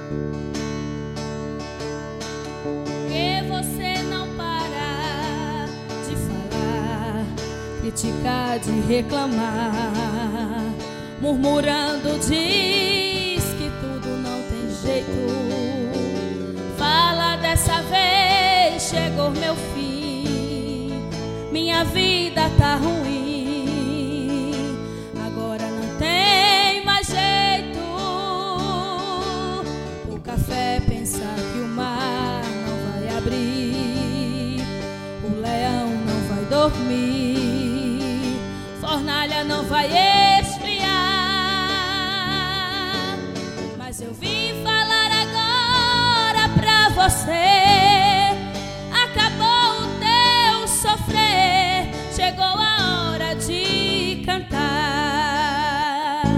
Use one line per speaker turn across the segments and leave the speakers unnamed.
Que você não para de falar, criticar, de reclamar, murmurando diz que tudo não tem jeito. Fala dessa vez, chegou meu fim, minha vida tá ruim, agora não tem mais jeito. O café pensar que o mar não vai abrir, o leão não vai dormir, fornalha não vai esfriar. Mas eu vim falar agora pra você, acabou o teu sofrer, chegou a hora de cantar.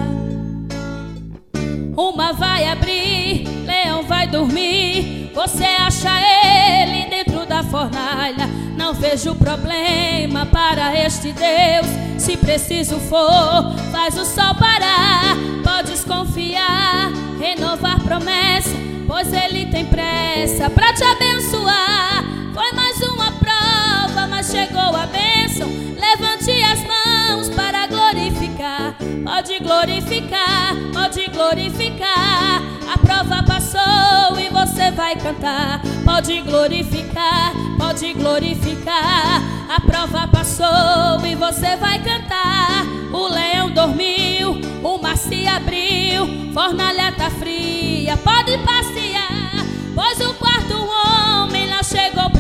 Uma vai abrir, leão vai dormir, você acha ele dentro da fornalha. Não vejo problema para este Deus, se preciso for, faz o sol parar. Podes confiar, renovar promessa, pois ele tem pressa pra te abençoar. Foi mais uma prova, mas chegou a bênção. Levante as mãos para glorificar. Pode glorificar, pode glorificar. A prova passou e você vai cantar. Pode glorificar, pode glorificar. A prova passou e você vai cantar. O leão dormiu, o mar se abriu, fornalha tá fria, pode passear, pois o quarto homem lá chegou